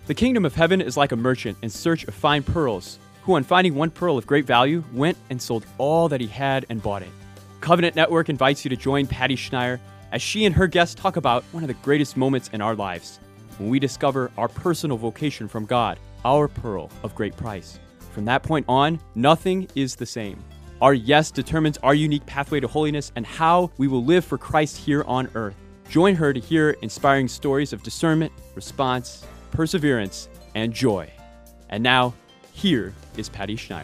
The kingdom of heaven is like a merchant in search of fine pearls, who on finding one pearl of great value, went and sold all that he had and bought it. Covenant Network invites you to join Patty Schneier as she and her guests talk about one of the greatest moments in our lives, when we discover our personal vocation from God, our pearl of great price. From that point on, nothing is the same. Our yes determines our unique pathway to holiness and how we will live for Christ here on earth. Join her to hear inspiring stories of discernment, response, perseverance, and joy. And now, here is Patty Schneier.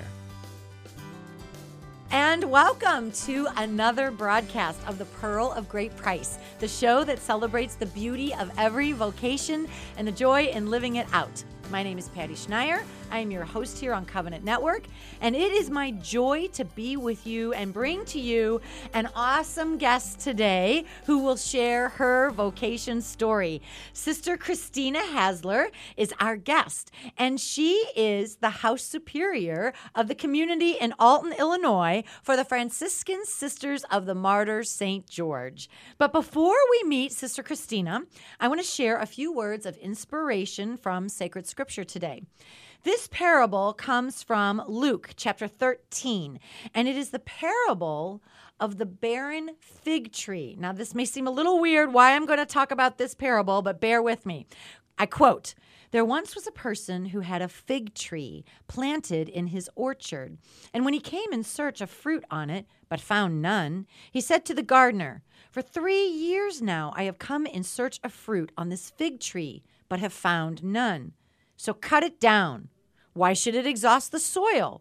And welcome to another broadcast of The Pearl of Great Price, the show that celebrates the beauty of every vocation and the joy in living it out. My name is Patty Schneier. I am your host here on Covenant Network, and it is my joy to be with you and bring to you an awesome guest today who will share her vocation story. Sister Christina Hasler is our guest, and she is the House Superior of the community in Alton, Illinois for the Franciscan Sisters of the Martyr St. George. But before we meet Sister Christina, I want to share a few words of inspiration from Sacred Scripture today. This parable comes from Luke chapter 13, and it is the parable of the barren fig tree. Now, this may seem a little weird why I'm going to talk about this parable, but bear with me. I quote, "There once was a person who had a fig tree planted in his orchard, and when he came in search of fruit on it, but found none, he said to the gardener, 'For 3 years now I have come in search of fruit on this fig tree, but have found none. So cut it down. Why should it exhaust the soil?'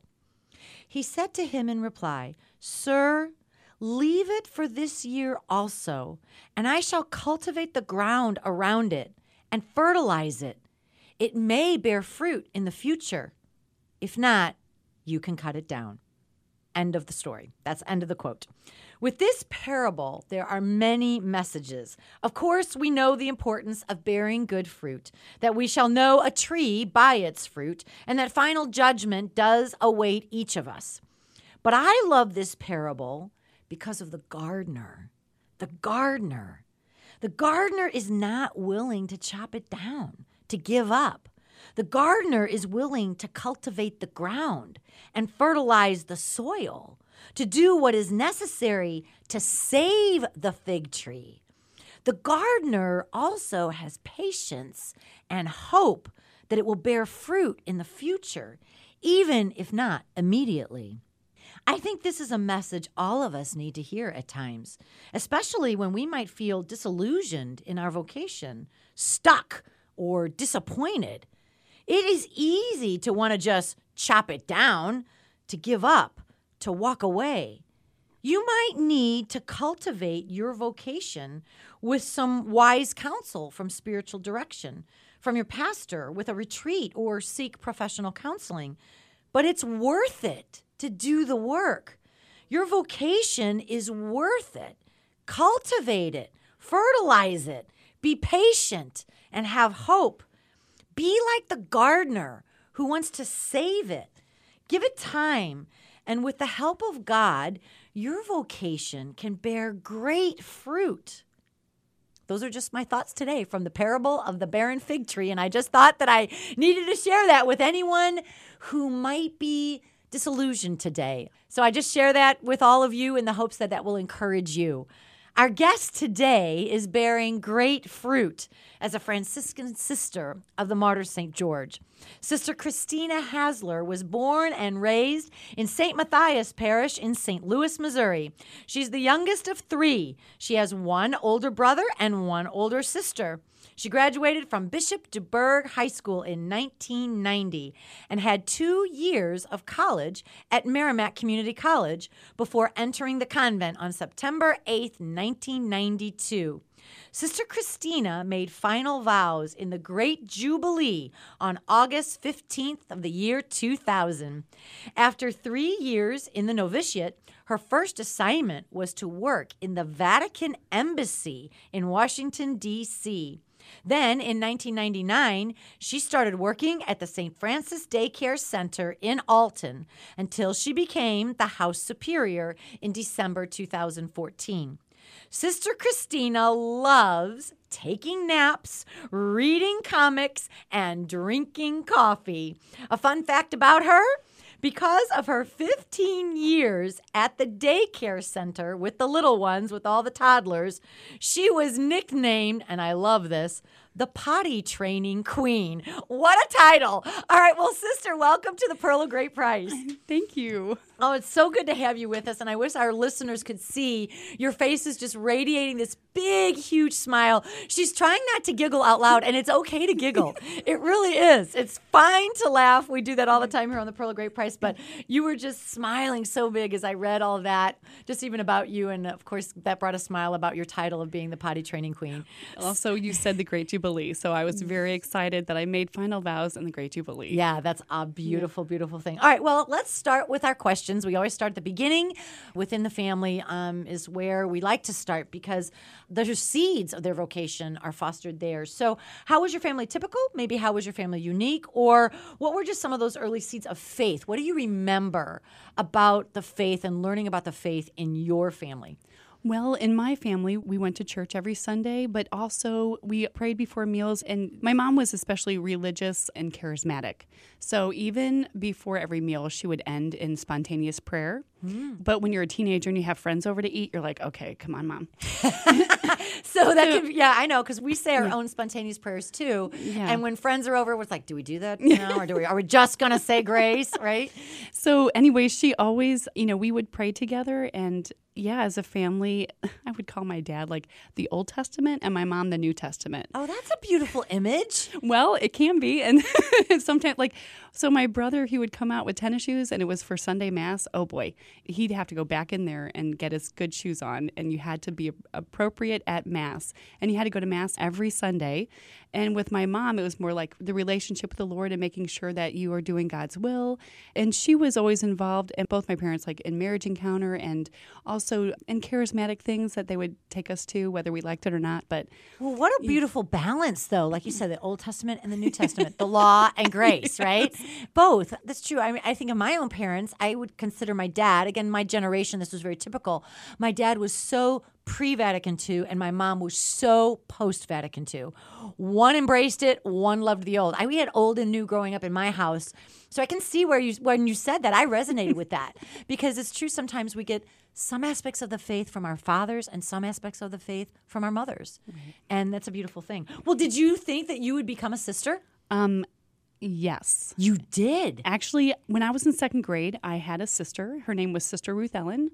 He said to him in reply, 'Sir, leave it for this year also, and I shall cultivate the ground around it and fertilize it. It may bear fruit in the future. If not, you can cut it down.'" End of the story. That's end of the quote. With this parable, there are many messages. Of course, we know the importance of bearing good fruit, that we shall know a tree by its fruit, and that final judgment does await each of us. But I love this parable because of the gardener. The gardener. The gardener is not willing to chop it down, to give up. The gardener is willing to cultivate the ground and fertilize the soil, to do what is necessary to save the fig tree. The gardener also has patience and hope that it will bear fruit in the future, even if not immediately. I think this is a message all of us need to hear at times, especially when we might feel disillusioned in our vocation, stuck, or disappointed. It is easy to want to just chop it down, to give up, to walk away. You might need to cultivate your vocation with some wise counsel from spiritual direction, from your pastor, with a retreat, or seek professional counseling. But it's worth it to do the work. Your vocation is worth it. Cultivate it, fertilize it, be patient, and have hope. Be like the gardener who wants to save it. Give it time, and with the help of God, your vocation can bear great fruit. Those are just my thoughts today from the parable of the barren fig tree, and I just thought that I needed to share that with anyone who might be disillusioned today. So I just share that with all of you in the hopes that that will encourage you. Our guest today is bearing great fruit as a Franciscan sister of the Martyr St. George. Sister Christina Hasler was born and raised in St. Matthias Parish in St. Louis, Missouri. She's the youngest of 3. She has 1 older brother and 1 older sister. She graduated from Bishop DuBourg High School in 1990 and had 2 years of college at Merrimack Community College before entering the convent on September 8, 1992. Sister Christina made final vows in the Great Jubilee on August 15th of the year 2000. After 3 years in the novitiate, her first assignment was to work in the Vatican Embassy in Washington, D.C. Then, in 1999, she started working at the St. Francis Daycare Center in Alton until she became the House Superior in December 2014. Sister Christina loves taking naps, reading comics, and drinking coffee. A fun fact about her: because of her 15 years at the daycare center with the little ones, with all the toddlers, she was nicknamed, and I love this, the Potty Training Queen. What a title. All right, well, sister, welcome to the Pearl of Great Price. Thank you. Oh, it's so good to have you with us, and I wish our listeners could see your face is just radiating this big, huge smile. She's trying not to giggle out loud, and it's okay to giggle. It really is. It's fine to laugh. We do that all the time here on the Pearl of Great Price, but you were just smiling so big as I read all that, just even about you, and of course, that brought a smile about your title of being the Potty Training Queen. Also, you said the Great Jubilee, so I was very excited that I made final vows in the Great Jubilee. Yeah, that's a beautiful, beautiful thing. All right, well, let's start with our questions. We always start at the beginning. Within the family is where we like to start because the seeds of their vocation are fostered there. So how was your family typical? Maybe how was your family unique? Or what were just some of those early seeds of faith? What do you remember about the faith and learning about the faith in your family? Well, in my family, we went to church every Sunday, but also we prayed before meals. And my mom was especially religious and charismatic. So even before every meal, she would end in spontaneous prayer. But when you're a teenager and you have friends over to eat, you're like, okay, come on, Mom. So that could, yeah, I know, because we say our own spontaneous prayers too. Yeah. And when friends are over, it's like, do we do that? Or are we just going to say grace, right? So anyway, she always, we would pray together. And yeah, as a family, I would call my dad like the Old Testament and my mom the New Testament. Oh, that's a beautiful image. Well, it can be. And sometimes, so my brother, he would come out with tennis shoes and it was for Sunday Mass. Oh boy, he'd have to go back in there and get his good shoes on. And you had to be appropriate at Mass. And you had to go to Mass every Sunday. And with my mom, it was more like the relationship with the Lord and making sure that you are doing God's will. And she was always involved, and both my parents, like in Marriage Encounter and also in charismatic things that they would take us to, whether we liked it or not. But well, what a beautiful balance, though. Like you said, the Old Testament and the New Testament, the law and grace, right? Both. That's true. I mean, I think of my own parents, I would consider my dad, again, my generation, this was very typical. My dad was so pre-Vatican II, and my mom was so post-Vatican II. One embraced it, one loved the old. We had old and new growing up in my house. So I can see when you said that, I resonated with that. Because it's true, sometimes we get some aspects of the faith from our fathers and some aspects of the faith from our mothers. Mm-hmm. And that's a beautiful thing. Well, did you think that you would become a sister? Yes. You did? Actually, when I was in second grade, I had a sister. Her name was Sister Ruth Ellen.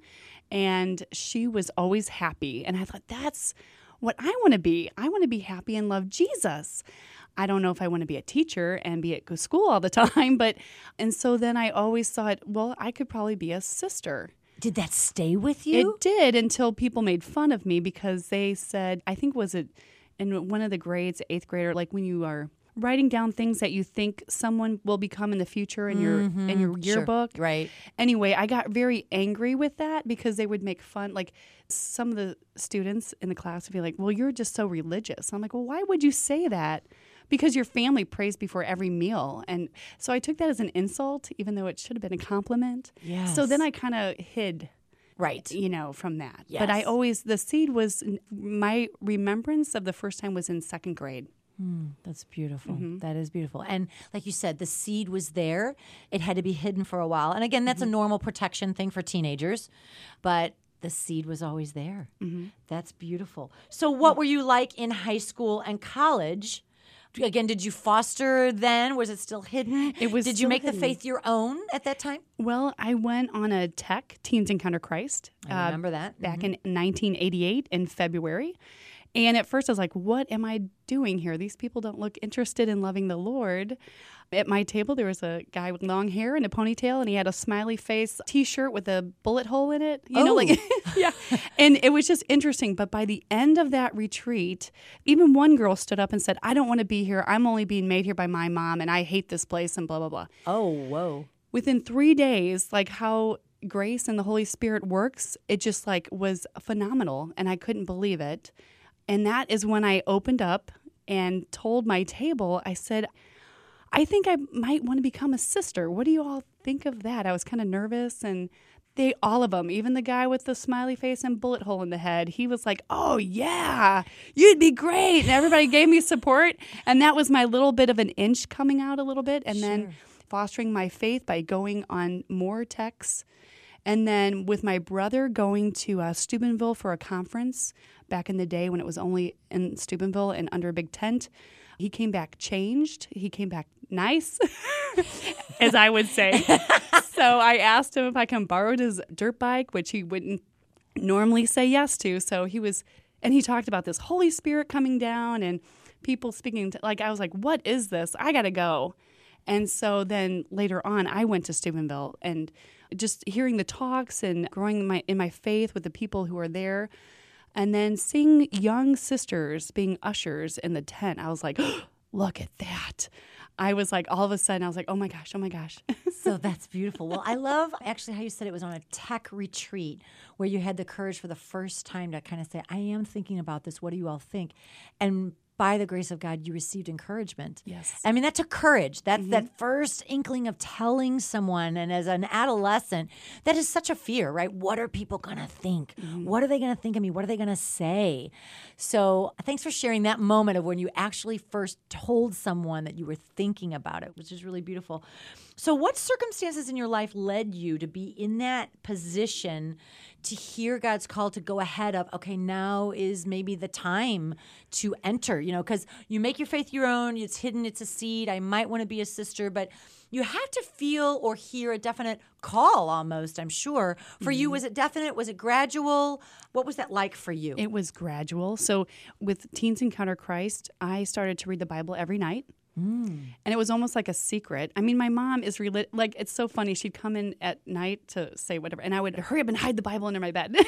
And she was always happy. And I thought, that's what I want to be. I want to be happy and love Jesus. I don't know if I want to be a teacher and be at school all the time. And so then I always thought, well, I could probably be a sister. Did that stay with you? It did, until people made fun of me because they said, I think was it in one of the grades, 8th grader, like when you are writing down things that you think someone will become in the future in your yearbook. Sure. Right. Anyway, I got very angry with that because they would make fun. Like some of the students in the class would be like, well, you're just so religious. I'm like, well, why would you say that? Because your family prays before every meal. And so I took that as an insult, even though it should have been a compliment. Yes. So then I kind of hid. Right. From that. Yes. But the seed was, my remembrance of the first time was in second grade. That's beautiful. Mm-hmm. That is beautiful. And like you said, the seed was there. It had to be hidden for a while. And again, that's a normal protection thing for teenagers. But the seed was always there. Mm-hmm. That's beautiful. So what were you like in high school and college? Again, did you foster then? Was it still hidden? It was. Did you make the faith your own at that time? Well, I went on a tech, Teens Encounter Christ. I remember that. Back in 1988 in February. And at first I was like, what am I doing here? These people don't look interested in loving the Lord. At my table, there was a guy with long hair and a ponytail, and he had a smiley face T-shirt with a bullet hole in it. Yeah. And it was just interesting. But by the end of that retreat, even one girl stood up and said, I don't want to be here. I'm only being made here by my mom, and I hate this place, and blah, blah, blah. Oh, whoa. Within 3 days, like how grace and the Holy Spirit works, it just was phenomenal, and I couldn't believe it. And that is when I opened up and told my table, I said, I think I might want to become a sister. What do you all think of that? I was kind of nervous, and All of them, even the guy with the smiley face and bullet hole in the head, he was like, oh, yeah, you'd be great. And everybody gave me support. And that was my little bit of an inch coming out a little bit. And then fostering my faith by going on more texts. And then with my brother going to Steubenville for a conference back in the day when it was only in Steubenville and under a big tent. He came back changed. He came back nice, as I would say. So I asked him if I can borrow his dirt bike, which he wouldn't normally say yes to. So he talked about this Holy Spirit coming down and people speaking, I was like, what is this? I got to go. And so then later on, I went to Steubenville and just hearing the talks and growing in my faith with the people who are there. And then seeing young sisters being ushers in the tent, I was like, oh, look at that. I was like, all of a sudden, I was like, oh my gosh. So that's beautiful. Well, I love actually how you said it was on a tech retreat where you had the courage for the first time to kind of say, I am thinking about this. What do you all think? And by the grace of God, you received encouragement. Yes. I mean, that took courage. That's that first inkling of telling someone. And as an adolescent, that is such a fear, right? What are people going to think? What are they going to think of me? What are they going to say? So thanks for sharing that moment of when you actually first told someone that you were thinking about it, which is really beautiful. So what circumstances in your life led you to be in that position to hear God's call to go ahead of, okay, now is maybe the time to enter, because you make your faith your own. It's hidden. It's a seed. I might want to be a sister, but you have to feel or hear a definite call almost, I'm sure. For you, was it definite? Was it gradual? What was that like for you? It was gradual. So with Teens Encounter Christ, I started to read the Bible every night. And it was almost like a secret. I mean, my mom is it's so funny. She'd come in at night to say whatever, and I would hurry up and hide the Bible under my bed.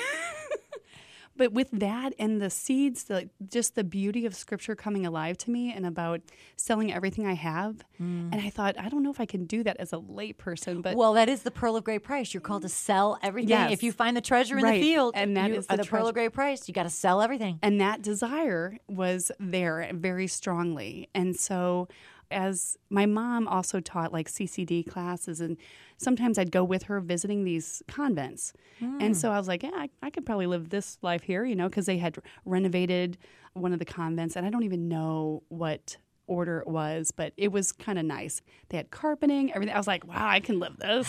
But with that and the seeds, just the beauty of Scripture coming alive to me and about selling everything I have. And I thought, I don't know if I can do that as a lay person. But well, that is the pearl of great price. You're called to sell everything. Yes. If you find the treasure in the field, and that you is are the pearl of great price. You got to sell everything. And that desire was there very strongly. And so as my mom also taught CCD classes, and sometimes I'd go with her visiting these convents. And so I was like, yeah, I could probably live this life here, because they had renovated one of the convents, and I don't even know what order it was, but it was kind of nice. They had carpeting, everything. I was like, wow, I can live this.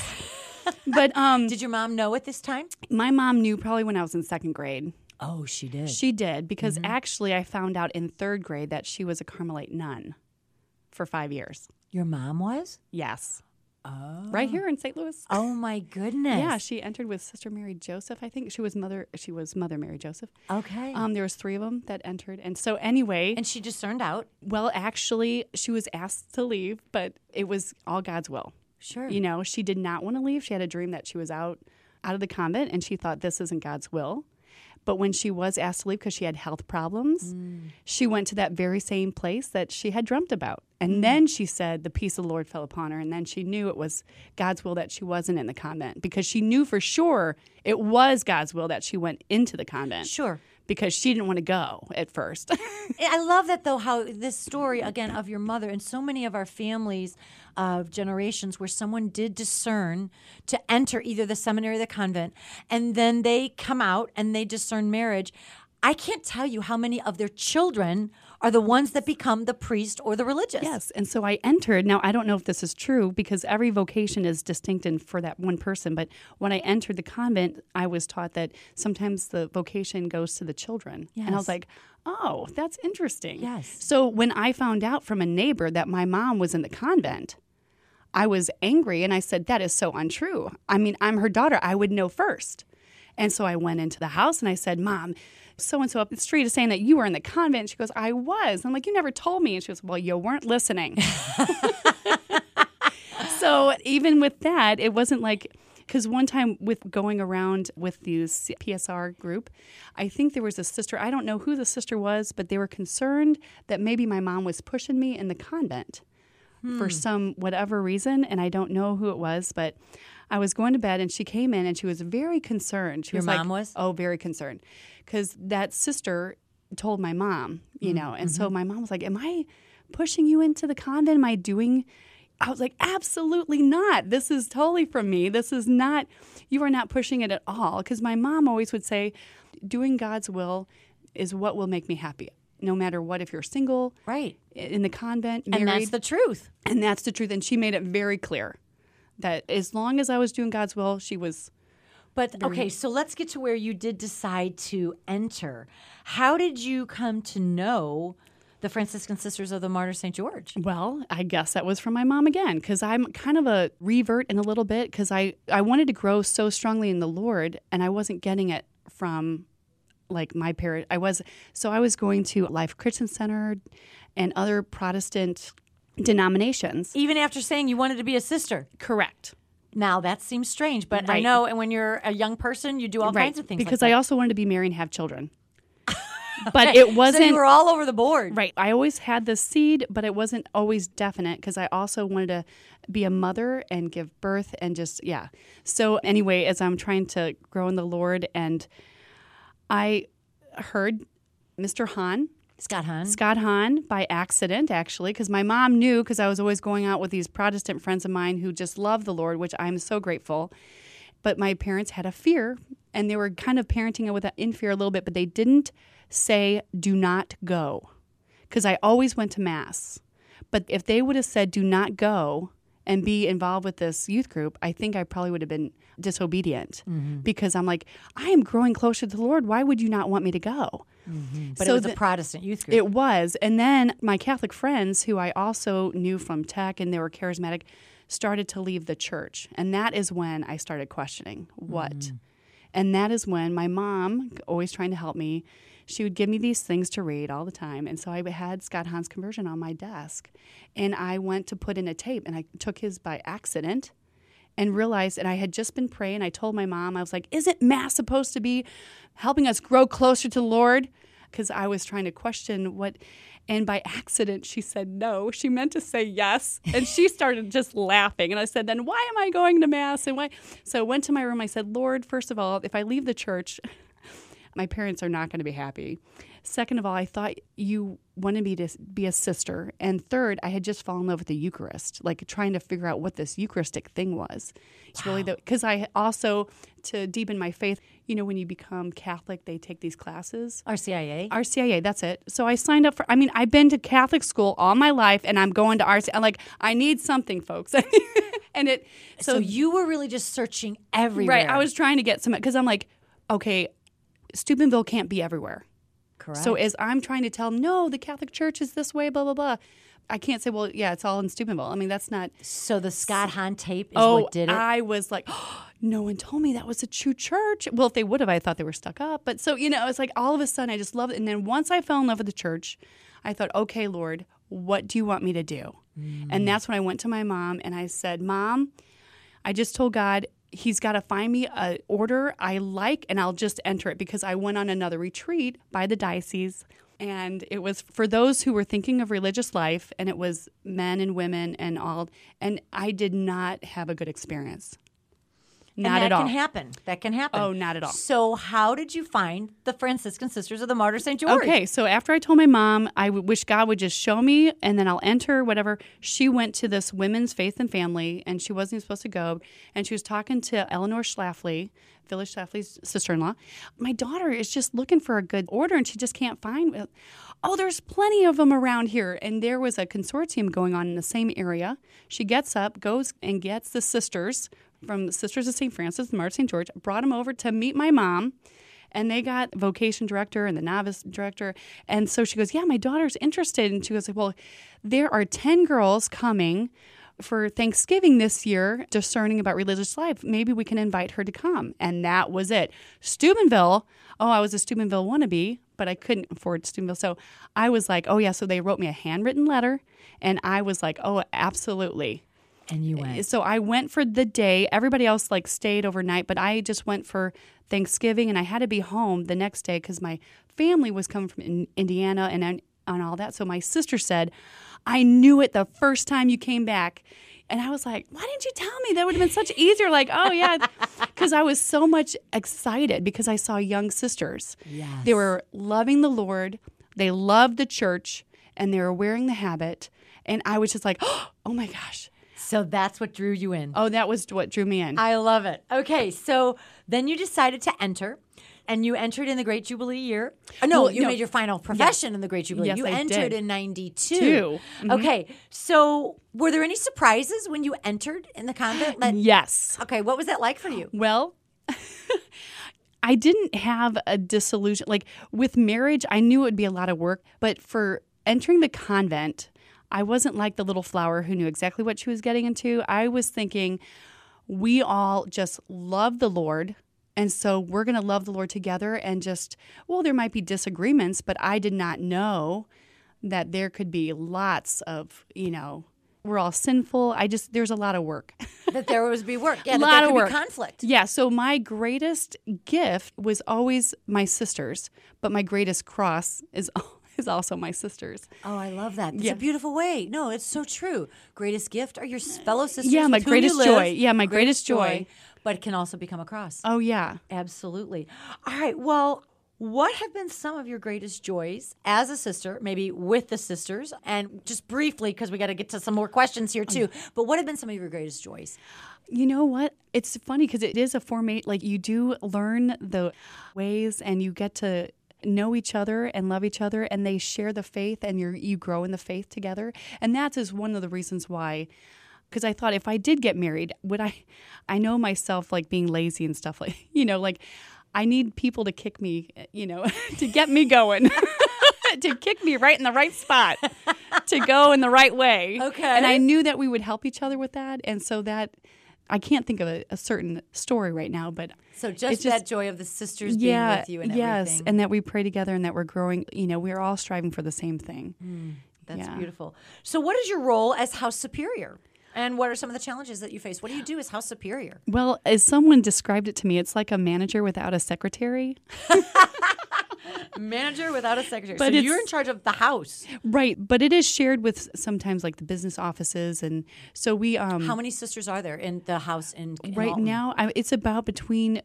But did your mom know at this time? My mom knew probably when I was in second grade. Oh, she did. She did, because actually I found out in third grade that she was a Carmelite nun for 5 years. Your mom was? Yes. Oh. Right here in St. Louis. Oh my goodness. Yeah, she entered with Sister Mary Joseph, I think. She was Mother Mary Joseph. Okay. There was 3 of them that entered. And so anyway. And she discerned out. Well, actually, she was asked to leave, but it was all God's will. Sure. She did not want to leave. She had a dream that she was out of the convent, and she thought this isn't God's will. But when she was asked to leave because she had health problems, she went to that very same place that she had dreamt about. And then she said the peace of the Lord fell upon her. And then she knew it was God's will that she wasn't in the convent, because she knew for sure it was God's will that she went into the convent. Sure. Because she didn't want to go at first. I love that, though, how this story, again, of your mother and so many of our families of generations where someone did discern to enter either the seminary or the convent, and then they come out and they discern marriage. I can't tell you how many of their children are the ones that become the priest or the religious. Yes, and so I entered. Now, I don't know if this is true because every vocation is distinct and for that one person, but when I entered the convent, I was taught that sometimes the vocation goes to the children. Yes. And I was like, oh, that's interesting. Yes. So when I found out from a neighbor that my mom was in the convent, I was angry, and I said, that is so untrue. I mean, I'm her daughter. I would know first. And so I went into the house, and I said, Mom, so-and-so up the street is saying that you were in the convent. She goes, I was. I'm like, you never told me. And she goes, well, you weren't listening. So even with that, it wasn't like, because one time with going around with this PSR group, I think there was a sister, I don't know who the sister was, but they were concerned that maybe my mom was pushing me in the convent for some whatever reason, and I don't know who it was, but I was going to bed, and she came in, and she was very concerned. She Your was mom like, was? Oh, very concerned. Because that sister told my mom, and so my mom was like, am I pushing you into the convent? Am I doing, I was like, absolutely not. This is totally from me. This is not, you are not pushing it at all. Because my mom always would say, doing God's will is what will make me happy. No matter what, if you're single, right, in the convent, married. And that's the truth. And that's the truth. And she made it very clear that as long as I was doing God's will, she was. But okay, so let's get to where you did decide to enter. How did you come to know the Franciscan Sisters of the Martyr St. George? Well, I guess that was from my mom again, because I'm kind of a revert in a little bit, because I wanted to grow so strongly in the Lord, and I wasn't getting it from like my parent. I was going to Life Christian Center and other Protestant denominations. Even after saying you wanted to be a sister? Correct. Now, that seems strange, but I Right. know, and when you're a young person, you do all kinds of things because like I that. also wanted to be married and have children. But it wasn't. So you were all over the board. Right. I always had the seed, but it wasn't always definite because I also wanted to be a mother and give birth and just, yeah. So anyway, as I'm trying to grow in the Lord, and I heard Mr. Hahn, Scott Hahn, by accident, actually, because my mom knew, because I was always going out with these Protestant friends of mine who just love the Lord, which I'm so grateful. But my parents had a fear, and they were kind of parenting it in fear a little bit, but they didn't say, do not go, because I always went to Mass. But if they would have said, do not go and be involved with this youth group, I think I probably would have been disobedient, because I'm like, I am growing closer to the Lord. Why would you not want me to go? but it was a Protestant youth group. It was. And then my Catholic friends, who I also knew from tech and they were charismatic, started to leave the church. And that is when I started questioning what. And that is when my mom, always trying to help me, she would give me these things to read all the time. And so I had Scott Hahn's Conversion on my desk. And I went to put in a tape, and I took his by accident and realized, and I had just been praying. I told my mom, I was like, isn't Mass supposed to be helping us grow closer to the Lord? Because I was trying to question what, and by accident, she said no. She meant to say yes, and she started just laughing. And I said, then why am I going to Mass? And why? So I went to my room. I said, Lord, first of all, if I leave the church, my parents are not going to be happy. Second of all, I thought you wanted me to be a sister. And third, I had just fallen in love with the Eucharist, like trying to figure out what this Eucharistic thing was. It's really because I also, to deepen my faith, you know, when you become Catholic, they take these classes. RCIA, that's it. So I signed up for, I've been to Catholic school all my life, and I'm going to RCIA. I'm like, I need something, folks. And so you were really just searching everywhere. Right. I was trying to get some, because I'm like, okay, Steubenville can't be everywhere. Correct. So as I'm trying to tell them, no, the Catholic Church is this way, blah, blah, blah, I can't say, well, yeah, it's all in Steubenville. That's not. So the Scott Hahn tape is what did it? I was like, oh, no one told me that was a true church. Well, if they would have, I thought they were stuck up. But so, it's like all of a sudden I just loved it. And then once I fell in love with the church, I thought, okay, Lord, what do you want me to do? And that's when I went to my mom and I said, Mom, I just told God, He's got to find me an order I like, and I'll just enter it, because I went on another retreat by the diocese, and it was for those who were thinking of religious life, and it was men and women and all, and I did not have a good experience. Not at all. That can happen. Oh, not at all. So how did you find the Franciscan Sisters of the Martyr St. George? Okay, so after I told my mom, I wish God would just show me, and then I'll enter, whatever. She went to this Women's Faith and Family, and she wasn't even supposed to go, and she was talking to Eleanor Schlafly, Phyllis Schlafly's sister-in-law. My daughter is just looking for a good order, and she just can't find. Oh, there's plenty of them around here. And there was a consortium going on in the same area. She gets up, goes and gets the sisters from the Sisters of St. Francis and Martyr St. George, brought them over to meet my mom, and they got vocation director and the novice director. And so she goes, yeah, my daughter's interested. And she goes, well, there are 10 girls coming for Thanksgiving this year, discerning about religious life. Maybe we can invite her to come. And that was it. Steubenville, I was a Steubenville wannabe, but I couldn't afford Steubenville. So I was like, oh, yeah. So they wrote me a handwritten letter, and I was like, oh, absolutely. And you went. So I went for the day. Everybody else stayed overnight, but I just went for Thanksgiving, and I had to be home the next day because my family was coming from Indiana and all that. So my sister said, I knew it the first time you came back. And I was like, why didn't you tell me? That would have been such easier. Oh, yeah. Because I was so much excited because I saw young sisters. Yes. They were loving the Lord. They loved the church, and they were wearing the habit. And I was just like, oh, my gosh. So that's what drew you in. Oh, that was what drew me in. I love it. Okay, so then you decided to enter, and you entered in the Great Jubilee year. No, you made your final profession in the Great Jubilee. Yes, you I entered did. in 92. Mm-hmm. Okay, so were there any surprises when you entered in the convent? Yes. Okay, what was that like for you? Well, I didn't have a disillusion. Like with marriage, I knew it would be a lot of work, but for entering the convent, I wasn't like the little flower who knew exactly what she was getting into. I was thinking, we all just love the Lord. And so we're going to love the Lord together and just, well, there might be disagreements, but I did not know that there could be lots of, we're all sinful. There's a lot of work. That there was be work. Yeah, A that lot there of could work. be conflict. Yeah, so my greatest gift was always my sisters, but my greatest cross is also my sisters. Oh, I love that. It's Yeah. a beautiful way. No, it's so true. Greatest gift are your fellow sisters. Yeah, my with whom you greatest live. joy. Yeah, my greatest joy. But it can also become a cross. Oh, yeah. Absolutely. All right. Well, what have been some of your greatest joys as a sister, maybe with the sisters? And just briefly, because we got to get to some more questions here too. But what have been some of your greatest joys? You know what? It's funny because it is a formate, like you do learn the ways and you get to know each other and love each other, and they share the faith and you grow in the faith together. And that is one of the reasons why, because I thought if I did get married, I know myself like being lazy and stuff like, like I need people to kick me, to get me going, to kick me right in the right spot, to go in the right way. Okay. And I knew that we would help each other with that. And so that, I can't think of a certain story right now, but So it's just that joy of the sisters being with you and yes, everything. and that we pray together and that we're growing. We're all striving for the same thing. That's Yeah. beautiful. So what is your role as house superior? And what are some of the challenges that you face? What do you do as house superior? Well, as someone described it to me, it's like a manager without a secretary. Manager without a secretary. But so it's- you're in charge of the house. Right, but it is shared with sometimes like the business offices, and so we. How many sisters are there in the house in Right Alton? now, it's about between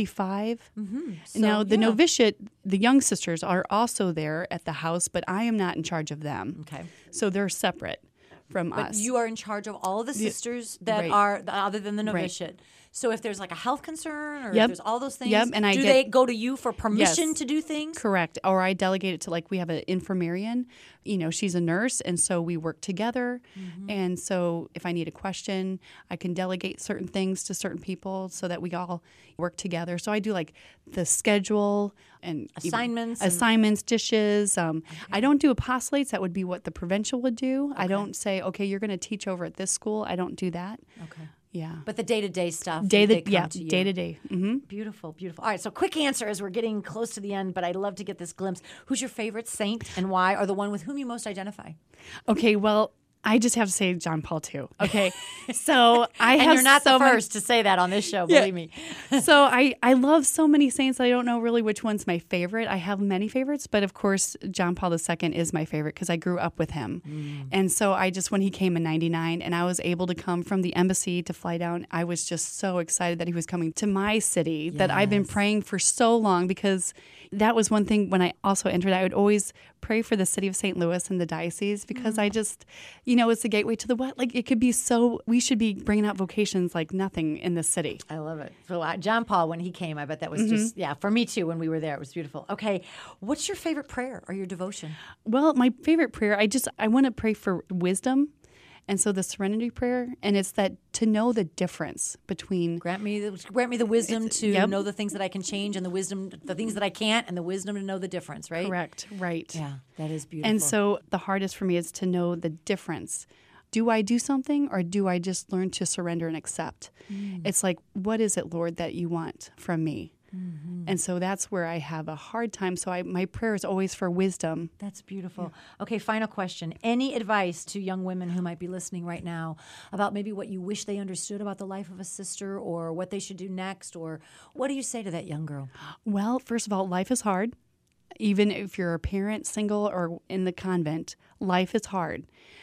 55. So, Now, the yeah. novitiate, the young sisters are also there at the house, but I am not in charge of them. Okay. So they're separate from But us. you are in charge of all of the sisters that right. are other than the novitiate. So if there's like a health concern or if Yep. there's all those things, Yep, and I do get- they go to you for permission Yes. to do things? Correct. Or I delegate it to, like, we have an infirmarian. She's a nurse, and so we work together. And so if I need a question, I can delegate certain things to certain people so that we all work together. So I do like the schedule and Assignments. dishes. I don't do apostolates. That would be what the provincial would do. I don't say, okay, you're going to teach over at this school. I don't do that. Okay. Yeah. But the day-to-day stuff, Day they to come to you. day to day. Mm-hmm. Beautiful, beautiful. All right, so quick answer as we're getting close to the end, but I'd love to get this glimpse. Who's your favorite saint and why, or the one with whom you most identify? Okay, well, I just have to say John Paul II. Okay, so I And have you're not so the many- first to say that on this show, believe me. So I love so many saints. I don't know really which one's my favorite. I have many favorites, but of course John Paul II is my favorite because I grew up with him. And so when he came in 99 and I was able to come from the embassy to fly down, I was just so excited that he was coming to my city that I've been praying for so long, because that was one thing when I also entered. I would always pray for the city of St. Louis and the diocese, because I just, it's the gateway to the what? Like, it could be we should be bringing out vocations like nothing in this city. I love it. So John Paul, when he came, I bet that was just, for me too, when we were there, it was beautiful. Okay, what's your favorite prayer or your devotion? Well, my favorite prayer, I want to pray for wisdom. And so the serenity prayer, and it's that to know the difference between Grant me the wisdom to Yep. know the things that I can change, and the things that I can't, and the wisdom to know the difference, right? correct, right. Yeah, that is beautiful. And so the hardest for me is to know the difference. Do I do something, or do I just learn to surrender and accept? It's like, what is it, Lord, that you want from me? And so that's where I have a hard time. So my prayer is always for wisdom. That's beautiful. Okay, final question. Any advice to young women who might be listening right now about maybe what you wish they understood about the life of a sister, or what they should do next, or what do you say to that young girl? Well, first of all, life is hard. Even if you're a parent, single, or in the convent, life is hard.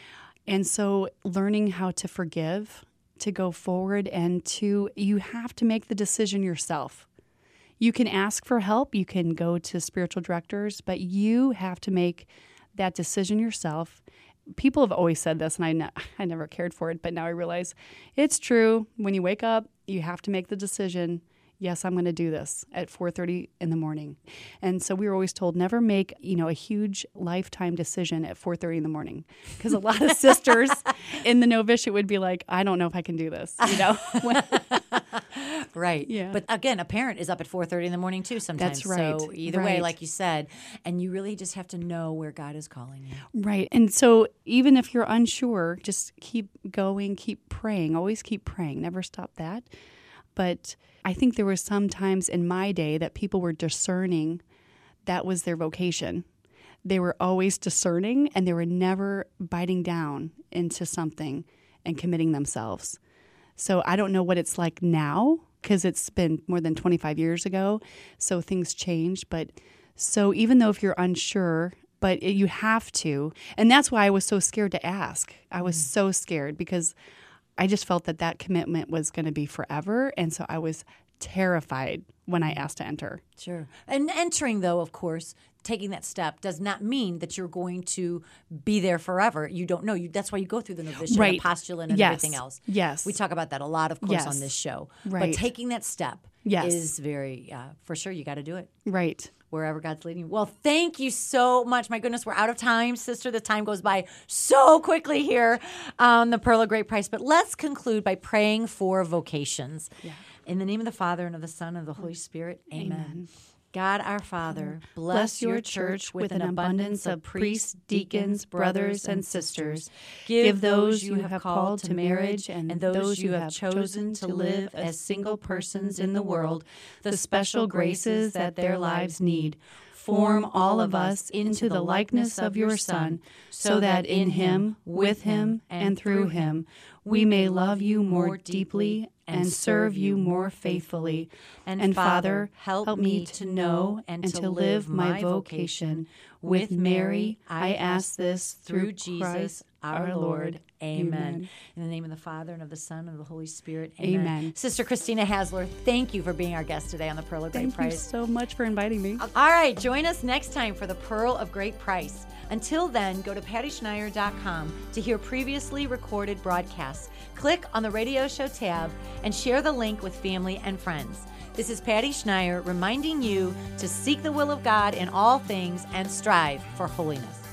And so learning how to forgive, to go forward, and you have to make the decision yourself. You can ask for help, you can go to spiritual directors, but you have to make that decision yourself people have always said this, and I never cared for it, but now I realize it's true. When you wake up, you have to make the decision, yes, I'm going to do this at 4:30 in the morning. And so we were always told never make, a huge lifetime decision at 4:30 in the morning, because a lot of sisters in the novitiate would be like, I don't know if I can do this, Right. Yeah. But again, a parent is up at 4:30 in the morning too sometimes. That's right. So either way, Right. like you said, and you really just have to know where God is calling you. Right. And so even if you're unsure, just keep going, keep praying, always keep praying, never stop that. But I think there were some times in my day that people were discerning that was their vocation. They were always discerning, and they were never biting down into something and committing themselves. So I don't know what it's like now, because it's been more than 25 years ago, so things changed. But so even though if you're unsure, but you have to, and that's why I was so scared to ask. I was so scared because I just felt that commitment was going to be forever, and so I was terrified when I asked to enter. Sure. And entering, though, of course, taking that step does not mean that you're going to be there forever. You don't know. That's why you go through the novitiate, Right. the postulant, and Yes. everything else. Yes. We talk about that a lot, of course, Yes. on this show. Right. But taking that step Yes. is very, for sure, you got to do it. Right. Wherever God's leading you. Well, thank you so much. My goodness, we're out of time, sister. The time goes by so quickly here on the Pearl of Great Price. But let's conclude by praying for vocations. Yeah. In the name of the Father, and of the Son, and of the Holy Spirit, amen. God, our Father, bless your church with an abundance of priests, deacons, brothers, and sisters. Give those you have called to marriage and those you have chosen to live as single persons in the world the special graces that their lives need. Form all of us into the likeness of your Son, so that in him, with him, and through him, we may love you more deeply and serve you more faithfully. And Father, help me to know and to live my vocation. With Mary, I ask this through Jesus our Lord. Amen. In the name of the Father, and of the Son, and of the Holy Spirit. Amen. Amen. Sister Christina Hasler, thank you for being our guest today on the Pearl of Great Thank Price. you so much for inviting me. All right, join us next time for the Pearl of Great Price. Until then, go to PattySchneier.com to hear previously recorded broadcasts. Click on the radio show tab and share the link with family and friends. This is Patty Schneier reminding you to seek the will of God in all things and strive for holiness.